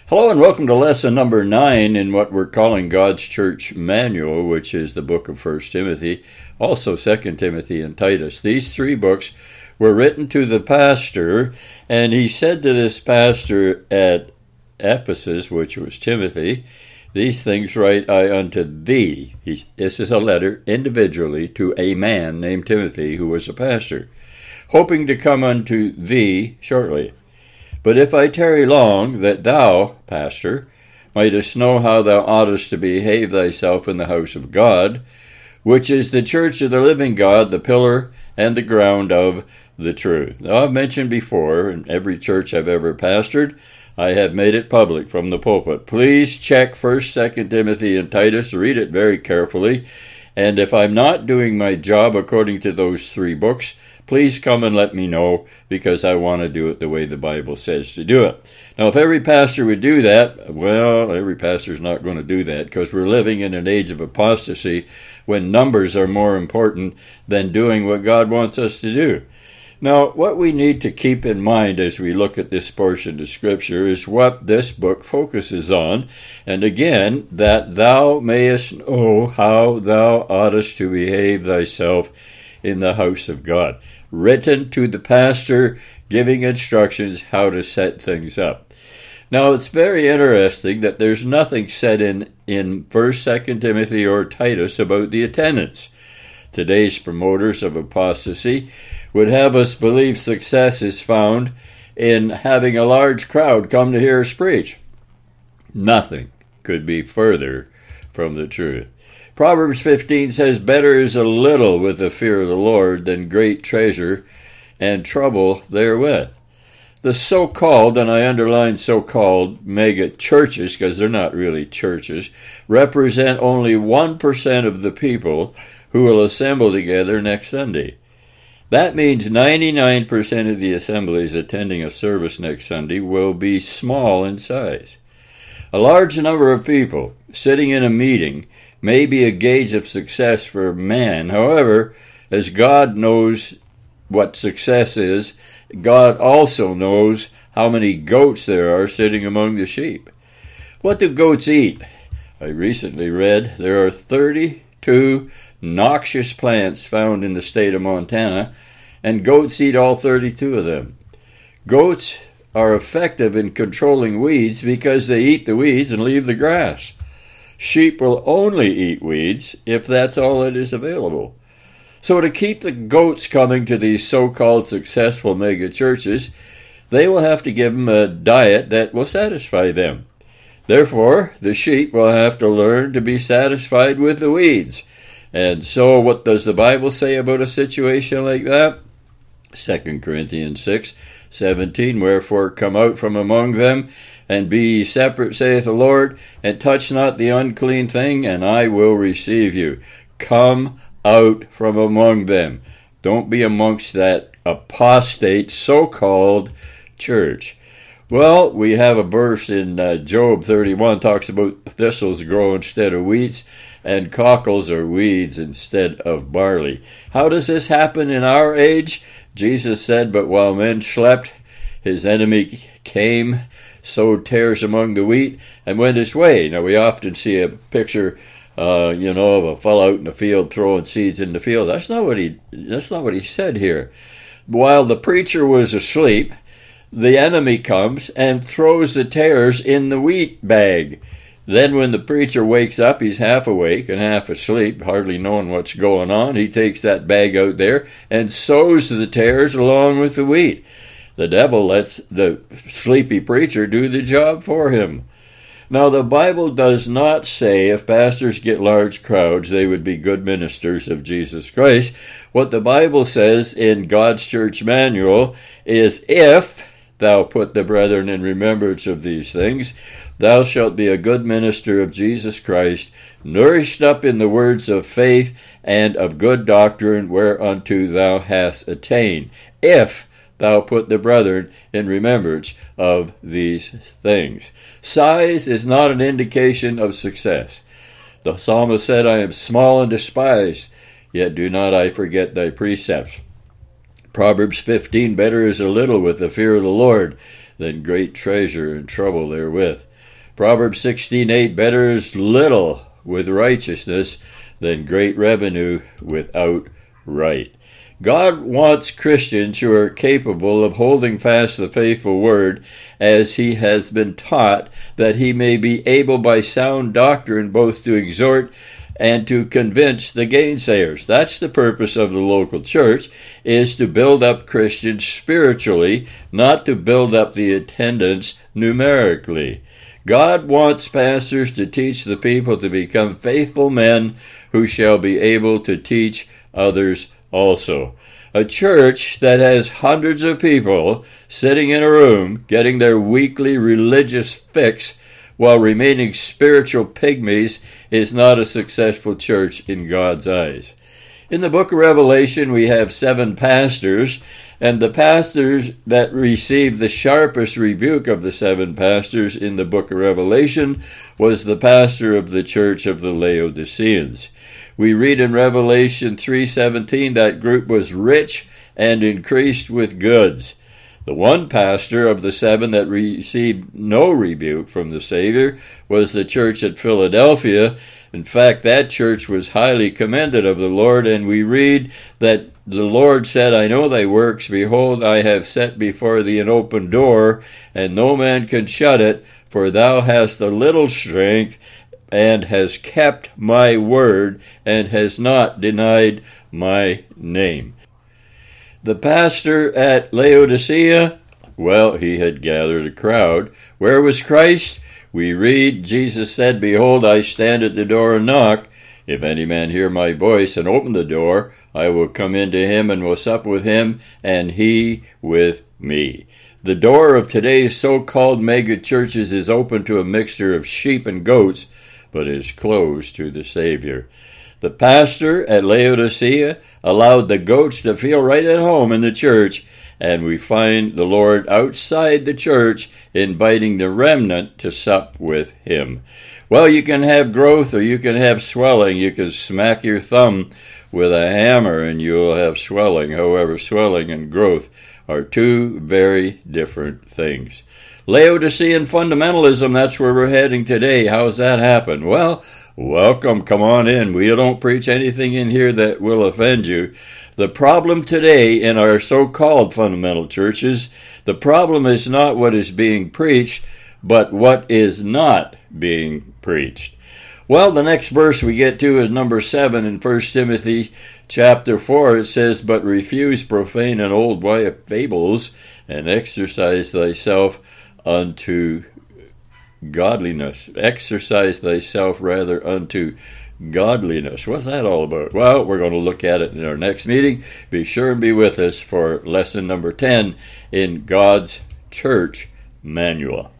Hello and welcome to lesson number 9 in what we're calling God's Church Manual, which is the book of 1 Timothy, also 2 Timothy and Titus. These three books were written to the pastor, and he said to this pastor at Ephesus, which was Timothy, "These things write I unto thee." This is a letter individually to a man named Timothy who was a pastor, "hoping to come unto thee shortly. But if I tarry long, that thou, pastor, mightest know how thou oughtest to behave thyself in the house of God, which is the church of the living God, the pillar and the ground of the truth." Now, I've mentioned before, in every church I've ever pastored, I have made it public from the pulpit. Please check 1st, 2nd Timothy, and Titus. Read it very carefully. And if I'm not doing my job according to those three books, please come and let me know, because I want to do it the way the Bible says to do it. Now, if every pastor would do that, well, every pastor's not going to do that, because we're living in an age of apostasy when numbers are more important than doing what God wants us to do. Now, what we need to keep in mind as we look at this portion of Scripture is what this book focuses on, and again, that thou mayest know how thou oughtest to behave thyself in the house of God. Written to the pastor, giving instructions how to set things up. Now, it's very interesting that there's nothing said in 1st, 2nd Timothy, or Titus about the attendance. Today's promoters of apostasy would have us believe success is found in having a large crowd come to hear us preach. Nothing could be further from the truth. Proverbs 15 says, "Better is a little with the fear of the Lord than great treasure and trouble therewith." The so-called, and I underline so-called, mega churches, because they're not really churches, represent only 1% of the people who will assemble together next Sunday. That means 99% of the assemblies attending a service next Sunday will be small in size. A large number of people sitting in a meeting may be a gauge of success for man. However, as God knows what success is, God also knows how many goats there are sitting among the sheep. What do goats eat? I recently read there are 32 noxious plants found in the state of Montana, and goats eat all 32 of them. Goats are effective in controlling weeds because they eat the weeds and leave the grass. Sheep will only eat weeds if that's all that is available. So to keep the goats coming to these so-called successful mega churches, they will have to give them a diet that will satisfy them. Therefore, the sheep will have to learn to be satisfied with the weeds. And so what does the Bible say about a situation like that? 2 Corinthians 6:17, "Wherefore come out from among them, and be ye separate, saith the Lord, and touch not the unclean thing, and I will receive you." Come out from among them. Don't be amongst that apostate, so-called church. Well, we have a verse in Job 31 talks about thistles grow instead of wheats, and cockles or weeds instead of barley. How does this happen in our age? Jesus said, "But while men slept, his enemy came, sowed tares among the wheat, and went his way." Now, we often see a picture, of a fellow out in the field throwing seeds in the field. That's not what he said here. While the preacher was asleep, the enemy comes and throws the tares in the wheat bag. Then when the preacher wakes up, he's half awake and half asleep, hardly knowing what's going on. He takes that bag out there and sows the tares along with the wheat. The devil lets the sleepy preacher do the job for him. Now, the Bible does not say if pastors get large crowds, they would be good ministers of Jesus Christ. What the Bible says in God's Church Manual is, "If thou put the brethren in remembrance of these things, thou shalt be a good minister of Jesus Christ, nourished up in the words of faith and of good doctrine whereunto thou hast attained. If thou put the brethren in remembrance of these things." Size is not an indication of success. The psalmist said, "I am small and despised, yet do not I forget thy precepts." Proverbs 15, "Better is a little with the fear of the Lord than great treasure and trouble therewith." Proverbs 16:8, better is little with righteousness than great revenue without right. God wants Christians who are capable of holding fast the faithful word as he has been taught, that he may be able by sound doctrine both to exhort and to convince the gainsayers. That's the purpose of the local church, is to build up Christians spiritually, not to build up the attendance numerically. God wants pastors to teach the people to become faithful men who shall be able to teach others also. A church that has hundreds of people sitting in a room getting their weekly religious fix while remaining spiritual pygmies is not a successful church in God's eyes. In the book of Revelation, we have 7 pastors, and the pastors that received the sharpest rebuke of the 7 pastors in the book of Revelation was the pastor of the church of the Laodiceans. We read in Revelation 3:17 that group was rich and increased with goods. The one pastor of the 7 that received no rebuke from the Savior was the church at Philadelphia. In fact, that church was highly commended of the Lord, and we read that the Lord said, I know thy works, behold, I have set before thee an open door, and no man can shut it, for thou hast a little strength, and has kept my word, and has not denied my name. The pastor at Laodicea, well, he had gathered a crowd. Where was Christ? We read, Jesus said, behold, I stand at the door and knock. If any man hear my voice and open the door, I will come into him and will sup with him, and he with me. The door of today's so-called mega churches is open to a mixture of sheep and goats, but is closed to the Savior. The pastor at Laodicea allowed the goats to feel right at home in the church, and we find the Lord outside the church inviting the remnant to sup with him. Well, you can have growth or you can have swelling. You can smack your thumb with a hammer and you'll have swelling. However, swelling and growth are 2 very different things. Laodicean fundamentalism, that's where we're heading today. How's that happen? Well, welcome, come on in. We don't preach anything in here that will offend you. The problem today in our so-called fundamental churches, the problem is not what is being preached, but what is not being preached. Well, the next verse we get to is number 7 in 1 Timothy chapter 4. It says, but refuse profane and old wife fables, and exercise thyself unto godliness. Exercise thyself rather unto godliness. What's that all about? Well, we're going to look at it in our next meeting. Be sure and be with us for lesson number 10 in God's Church Manual.